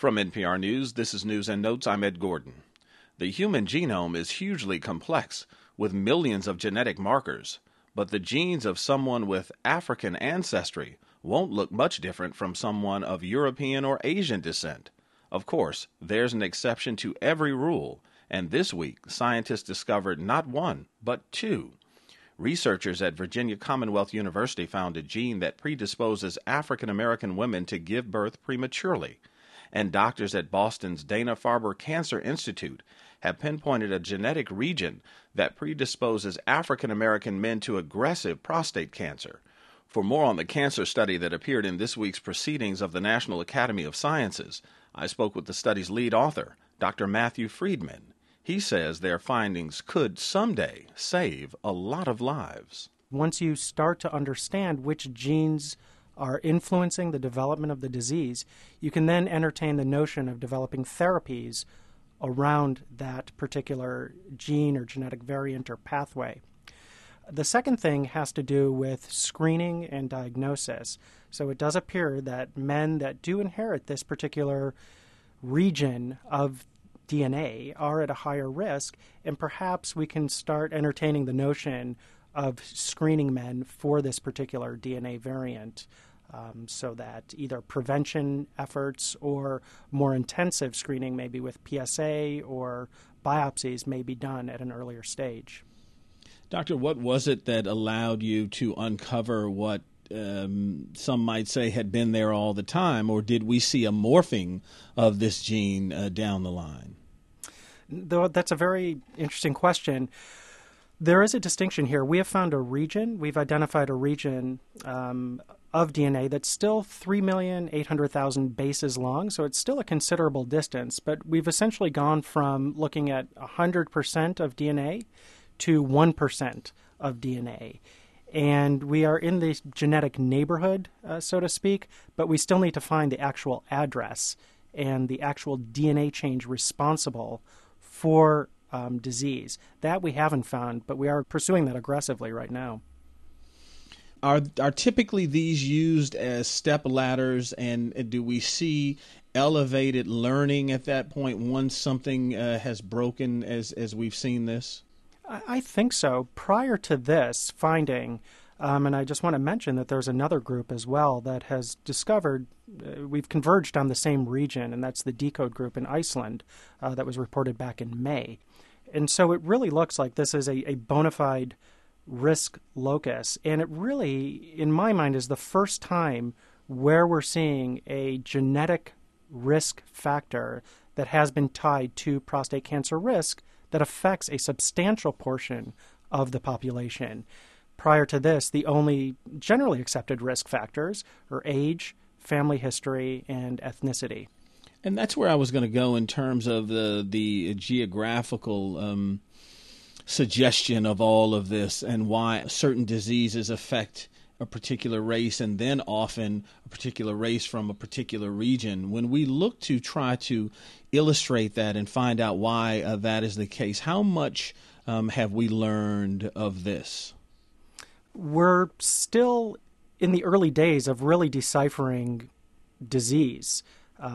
From NPR News, this is News and Notes. I'm Ed Gordon. The human genome is hugely complex, with millions of genetic markers, but the genes of someone with African ancestry won't look much different from someone of European or Asian descent. Of course, there's an exception to every rule, and this week scientists discovered not one, but two. Researchers at Virginia Commonwealth University found a gene that predisposes African American women to give birth prematurely. And doctors at Boston's Dana-Farber Cancer Institute have pinpointed a genetic region that predisposes African American men to aggressive prostate cancer. For more on the cancer study that appeared in this week's proceedings of the National Academy of Sciences, I spoke with the study's lead author, Dr. Matthew Friedman. He says their findings could someday save a lot of lives. Once you start to understand which genes are influencing the development of the disease, you can then entertain the notion of developing therapies around that particular gene or genetic variant or pathway. The second thing has to do with screening and diagnosis. So it does appear that men that do inherit this particular region of DNA are at a higher risk, and perhaps we can start entertaining the notion of screening men for this particular DNA variant, so that either prevention efforts or more intensive screening, maybe with PSA or biopsies, may be done at an earlier stage. Doctor, what was it that allowed you to uncover what some might say had been there all the time, or did we see a morphing of this gene down the line? Though that's a very interesting question. There is a distinction here. We have found a region, we've identified a region of DNA that's still 3,800,000 bases long, so it's still a considerable distance, but we've essentially gone from looking at 100% of DNA to 1% of DNA. And we are in the genetic neighborhood, so to speak, but we still need to find the actual address and the actual DNA change responsible for disease. That we haven't found, but we are pursuing that aggressively right now. Are typically these used as step ladders, and do we see elevated learning at that point once something has broken as we've seen this? I think so. Prior to this finding, and I just want to mention that there's another group as well that has discovered, we've converged on the same region, and that's the DECODE group in Iceland that was reported back in May. And so it really looks like this is a bona fide risk locus, and it really, in my mind, is the first time where we're seeing a genetic risk factor that has been tied to prostate cancer risk that affects a substantial portion of the population. Prior to this, the only generally accepted risk factors are age, family history, and ethnicity. And that's where I was going to go in terms of the geographical suggestion of all of this and why certain diseases affect a particular race and then often a particular race from a particular region. When we look to try to illustrate that and find out why that is the case, how much have we learned of this? We're still in the early days of really deciphering disease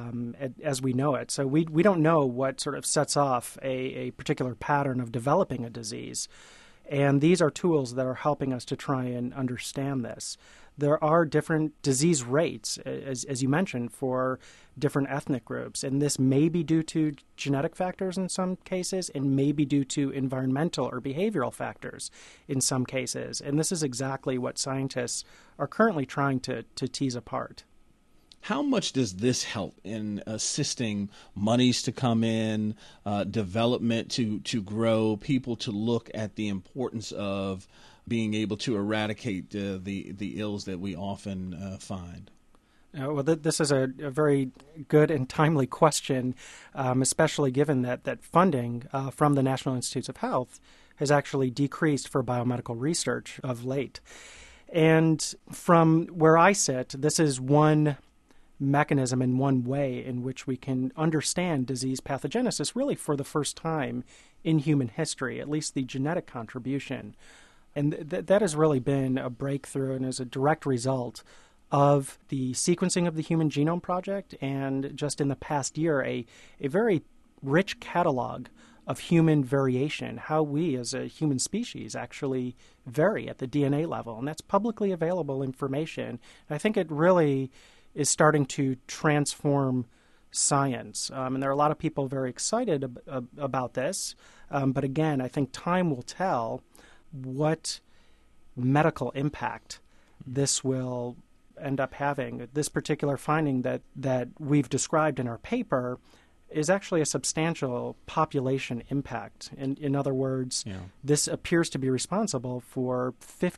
as we know it. So we don't know what sort of sets off a particular pattern of developing a disease. And these are tools that are helping us to try and understand this. There are different disease rates, as you mentioned, for different ethnic groups. And this may be due to genetic factors in some cases, and may be due to environmental or behavioral factors in some cases. And this is exactly what scientists are currently trying to tease apart. How much does this help in assisting monies to come in, development to grow, people to look at the importance of being able to eradicate the ills that we often find? Well, this is a very good and timely question, especially given that funding from the National Institutes of Health has actually decreased for biomedical research of late. And from where I sit, this is one mechanism and one way in which we can understand disease pathogenesis really for the first time in human history, at least the genetic contribution. And that has really been a breakthrough and is a direct result of the sequencing of the Human Genome Project, and just in the past year, a very rich catalog of human variation, how we as a human species actually vary at the DNA level. And that's publicly available information. And I think it really is starting to transform science. And there are a lot of people very excited about this. But again, I think time will tell what medical impact this will end up having. This particular finding that we've described in our paper is actually a substantial population impact. In other words, this appears to be responsible for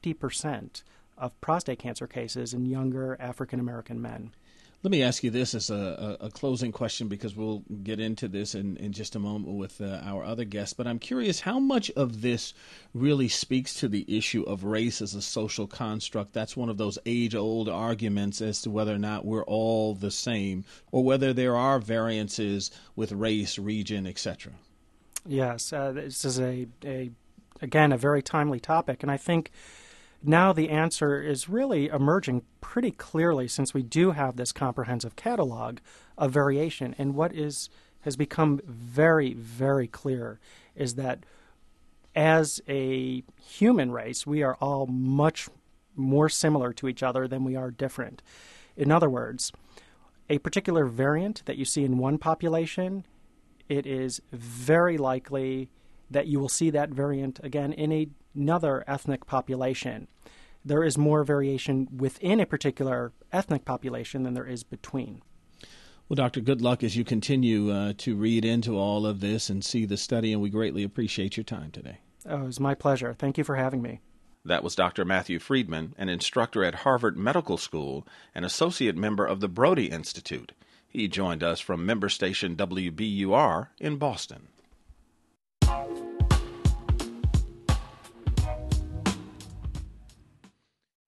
50% of prostate cancer cases in younger African American men. Let me ask you this as a closing question, because we'll get into this in just a moment with our other guests. But I'm curious how much of this really speaks to the issue of race as a social construct. That's one of those age-old arguments as to whether or not we're all the same, or whether there are variances with race, region, etc. Yes, this is again a very timely topic, and I think now the answer is really emerging pretty clearly, since we do have this comprehensive catalog of variation. And what has become very, very clear is that as a human race, we are all much more similar to each other than we are different. In other words, a particular variant that you see in one population, it is very likely that you will see that variant again in another ethnic population. There is more variation within a particular ethnic population than there is between. Well, Doctor, good luck as you continue to read into all of this and see the study, and we greatly appreciate your time today. Oh, it was my pleasure. Thank you for having me. That was Dr. Matthew Friedman, an instructor at Harvard Medical School and associate member of the Brody Institute. He joined us from member station WBUR in Boston.